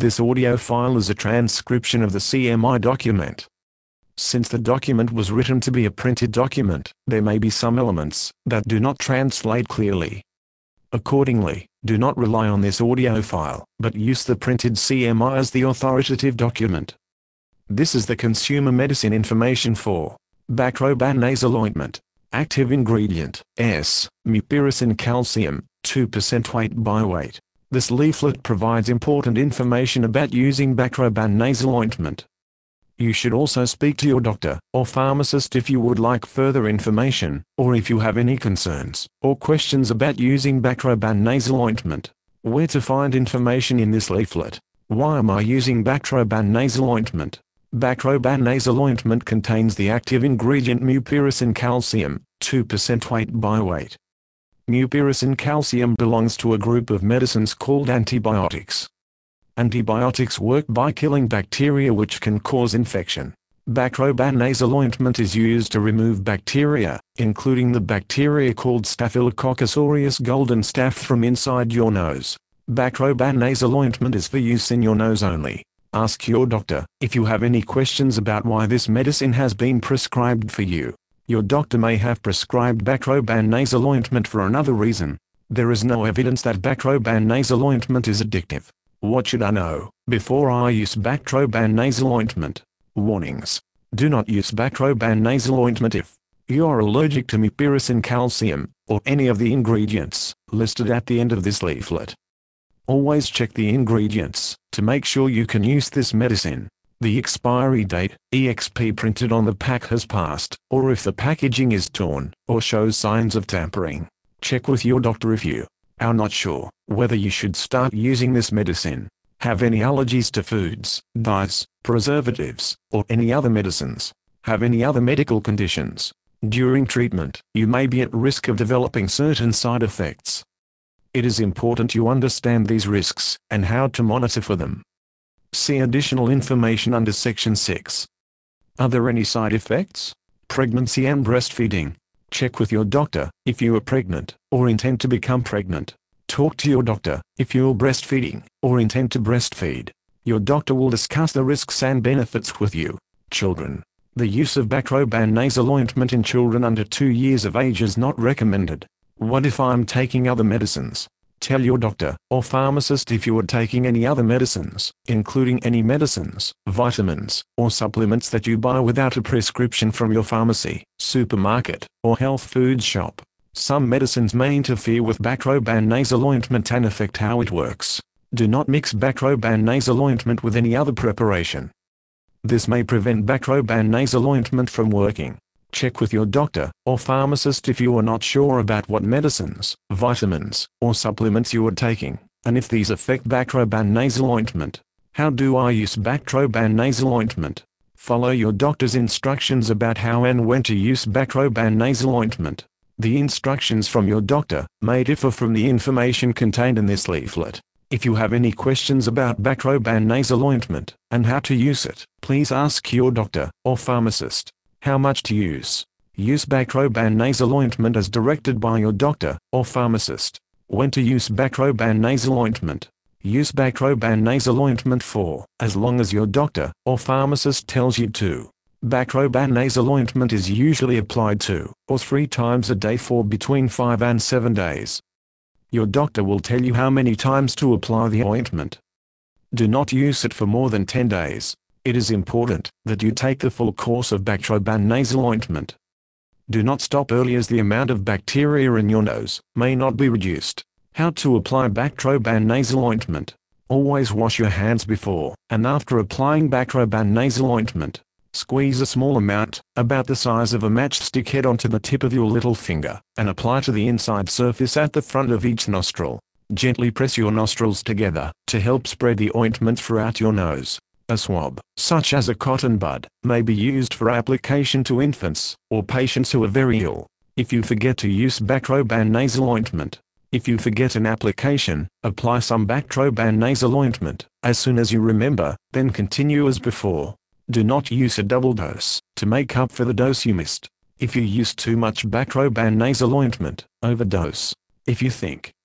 This audio file is a transcription of the CMI document. Since the document was written to be a printed document, there may be some elements that do not translate clearly. Accordingly, do not rely on this audio file, but use the printed CMI as the authoritative document. This is the consumer medicine information for Bactroban nasal ointment. Active ingredient, S, mupirocin calcium, 2% weight by weight. This leaflet provides important information about using Bactroban nasal ointment. You should also speak to your doctor or pharmacist if you would like further information, or if you have any concerns or questions about using Bactroban nasal ointment. Where to find information in this leaflet? Why am I using Bactroban nasal ointment? Bactroban nasal ointment contains the active ingredient mupirocin calcium, 2% weight by weight. Mupirocin calcium belongs to a group of medicines called antibiotics. Antibiotics work by killing bacteria which can cause infection. Bactroban nasal ointment is used to remove bacteria, including the bacteria called Staphylococcus aureus golden staph from inside your nose. Bactroban nasal ointment is for use in your nose only. Ask your doctor if you have any questions about why this medicine has been prescribed for you. Your doctor may have prescribed Bactroban nasal ointment for another reason. There is no evidence that Bactroban nasal ointment is addictive. What should I know before I use Bactroban nasal ointment? Warnings. Do not use Bactroban nasal ointment if you are allergic to mupirocin calcium, or any of the ingredients listed at the end of this leaflet. Always check the ingredients to make sure you can use this medicine. The expiry date, EXP printed on the pack has passed, or if the packaging is torn, or shows signs of tampering. Check with your doctor if you are not sure whether you should start using this medicine, have any allergies to foods, dyes, preservatives, or any other medicines, have any other medical conditions. During treatment, you may be at risk of developing certain side effects. It is important you understand these risks and how to monitor for them. See additional information under Section 6. Are there any side effects? Pregnancy and breastfeeding. Check with your doctor if you are pregnant or intend to become pregnant. Talk to your doctor if you are breastfeeding or intend to breastfeed. Your doctor will discuss the risks and benefits with you. Children. The use of Bactroban nasal ointment in children under 2 years of age is not recommended. What if I'm taking other medicines? Tell your doctor or pharmacist if you are taking any other medicines, including any medicines, vitamins, or supplements that you buy without a prescription from your pharmacy, supermarket, or health food shop. Some medicines may interfere with Bactroban nasal ointment and affect how it works. Do not mix Bactroban nasal ointment with any other preparation. This may prevent Bactroban nasal ointment from working. Check with your doctor or pharmacist if you are not sure about what medicines, vitamins, or supplements you are taking, and if these affect Bactroban nasal ointment. How do I use Bactroban nasal ointment? Follow your doctor's instructions about how and when to use Bactroban nasal ointment. The instructions from your doctor may differ from the information contained in this leaflet. If you have any questions about Bactroban nasal ointment and how to use it, please ask your doctor or pharmacist. How much to use? Use Bactroban nasal ointment as directed by your doctor or pharmacist. When to use Bactroban nasal ointment? Use Bactroban nasal ointment for as long as your doctor or pharmacist tells you to. Bactroban nasal ointment is usually applied 2 or 3 times a day for between 5 and 7 days. Your doctor will tell you how many times to apply the ointment. Do not use it for more than 10 days. It is important that you take the full course of Bactroban nasal ointment. Do not stop early as the amount of bacteria in your nose may not be reduced. How to apply Bactroban nasal ointment? Always wash your hands before and after applying Bactroban nasal ointment. Squeeze a small amount, about the size of a matchstick head, onto the tip of your little finger, and apply to the inside surface at the front of each nostril. Gently press your nostrils together to help spread the ointment throughout your nose. A swab, such as a cotton bud, may be used for application to infants or patients who are very ill. If you forget to use Bactroban nasal ointment, if you forget an application, apply some Bactroban nasal ointment as soon as you remember, then continue as before. Do not use a double dose to make up for the dose you missed. If you use too much Bactroban nasal ointment, overdose. If you think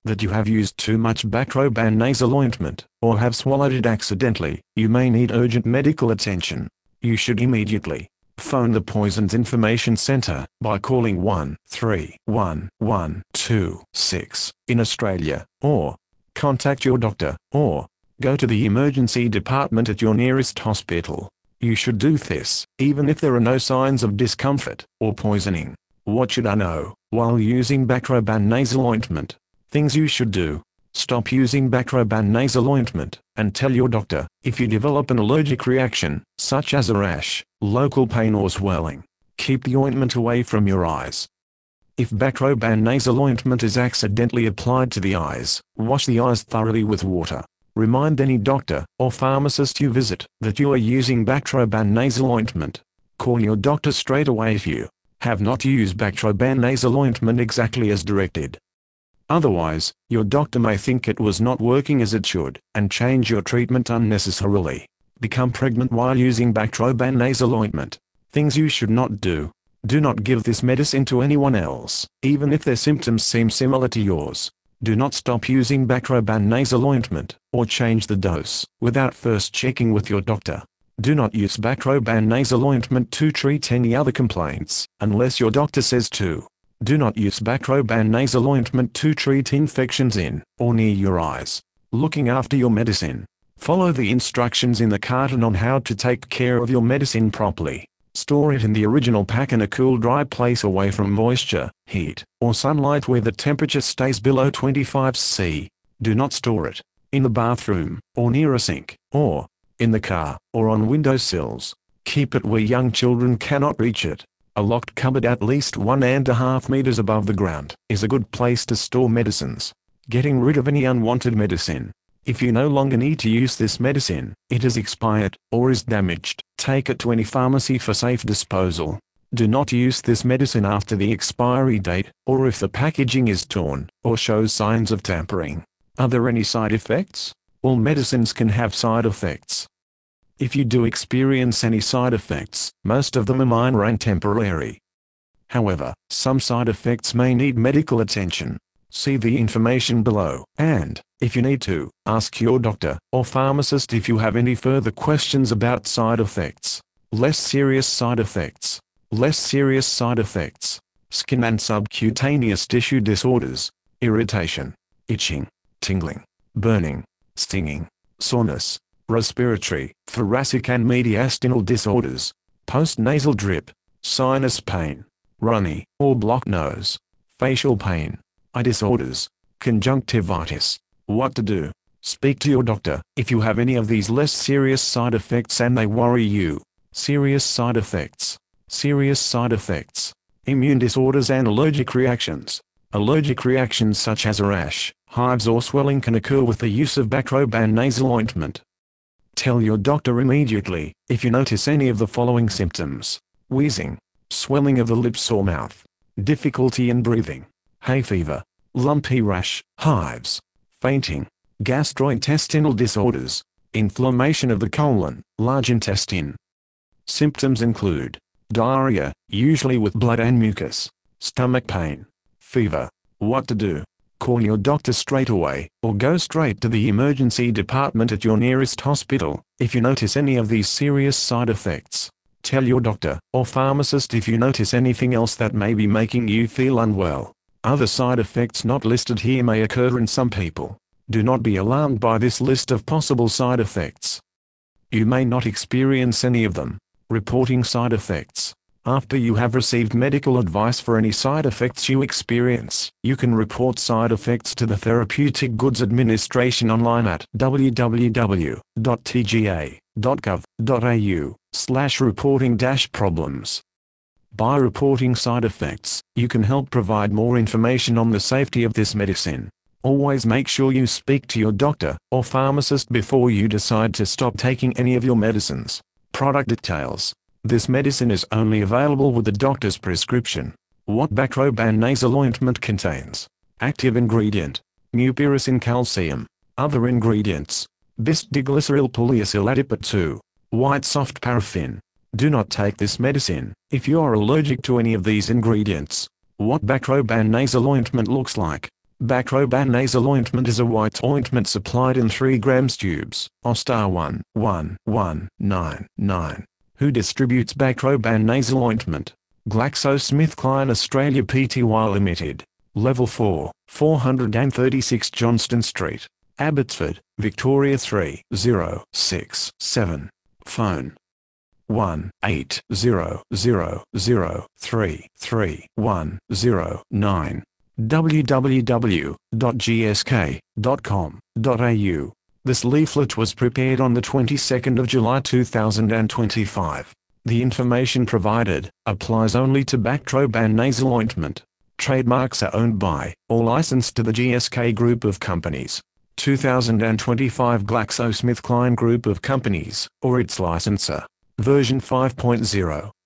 that you have used too much Bactroban nasal ointment, or have swallowed it accidentally, you may need urgent medical attention. You should immediately phone the Poisons Information Center by calling 131126 in Australia, or contact your doctor, or go to the emergency department at your nearest hospital. You should do this, even if there are no signs of discomfort or poisoning. What should I know while using Bactroban nasal ointment? Things you should do. Stop using Bactroban nasal ointment, and tell your doctor if you develop an allergic reaction, such as a rash, local pain or swelling. Keep the ointment away from your eyes. If Bactroban nasal ointment is accidentally applied to the eyes, wash the eyes thoroughly with water. Remind any doctor or pharmacist you visit that you are using Bactroban nasal ointment. Call your doctor straight away if you have not used Bactroban nasal ointment exactly as directed. Otherwise, your doctor may think it was not working as it should, and change your treatment unnecessarily. Become pregnant while using Bactroban nasal ointment. Things you should not do. Do not give this medicine to anyone else, even if their symptoms seem similar to yours. Do not stop using Bactroban nasal ointment, or change the dose, without first checking with your doctor. Do not use Bactroban nasal ointment to treat any other complaints, unless your doctor says to. Do not use Bactroban nasal ointment to treat infections in, or near your eyes. Looking after your medicine. Follow the instructions in the carton on how to take care of your medicine properly. Store it in the original pack in a cool, dry place away from moisture, heat, or sunlight where the temperature stays below 25 C. Do not store it in the bathroom, or near a sink, or in the car, or on windowsills. Keep it where young children cannot reach it. A locked cupboard at least 1.5 meters above the ground is a good place to store medicines. Getting rid of any unwanted medicine. If you no longer need to use this medicine, it is expired, or is damaged, take it to any pharmacy for safe disposal. Do not use this medicine after the expiry date, or if the packaging is torn, or shows signs of tampering. Are there any side effects? All medicines can have side effects. If you do experience any side effects, most of them are minor and temporary. However, some side effects may need medical attention. See the information below, and, if you need to, ask your doctor or pharmacist if you have any further questions about side effects. Less serious side effects. Less serious side effects. Skin and subcutaneous tissue disorders. Irritation, itching, tingling, burning, stinging, soreness, respiratory, thoracic and mediastinal disorders, postnasal drip, sinus pain, runny or blocked nose, facial pain, eye disorders, conjunctivitis. What to do? Speak to your doctor if you have any of these less serious side effects and they worry you. Serious side effects. Serious side effects. Immune disorders and allergic reactions. Allergic reactions such as a rash, hives or swelling can occur with the use of Bactroban nasal ointment. Tell your doctor immediately if you notice any of the following symptoms: wheezing, swelling of the lips or mouth, difficulty in breathing, hay fever, lumpy rash, hives, fainting, gastrointestinal disorders, inflammation of the colon, large intestine. Symptoms include diarrhea, usually with blood and mucus, stomach pain, fever. What to do? Call your doctor straight away, or go straight to the emergency department at your nearest hospital if you notice any of these serious side effects. Tell your doctor or pharmacist if you notice anything else that may be making you feel unwell. Other side effects not listed here may occur in some people. Do not be alarmed by this list of possible side effects. You may not experience any of them. Reporting side effects. After you have received medical advice for any side effects you experience, you can report side effects to the Therapeutic Goods Administration online at www.tga.gov.au/reporting-problems. By reporting side effects, you can help provide more information on the safety of this medicine. Always make sure you speak to your doctor or pharmacist before you decide to stop taking any of your medicines. Product details. This medicine is only available with a doctor's prescription. What Bactroban nasal ointment contains. Active ingredient: mupirocin calcium. Other ingredients: bis-diglyceryl polyacyl adipate 2. White soft paraffin. Do not take this medicine if you are allergic to any of these ingredients. What Bactroban nasal ointment looks like. Bactroban nasal ointment is a white ointment supplied in 3 grams tubes. Ostar 11199. Who distributes Bactroban nasal ointment? GlaxoSmithKline Australia Pty Limited. Level 4, 436 Johnston Street, Abbotsford, Victoria 3067. Phone 1-8000333109. www.gsk.com.au. This leaflet was prepared on the 22nd of July 2025. The information provided applies only to Bactroban nasal ointment. Trademarks are owned by, or licensed to the GSK Group of Companies. 2025 GlaxoSmithKline Group of Companies, or its licensor. Version 5.0.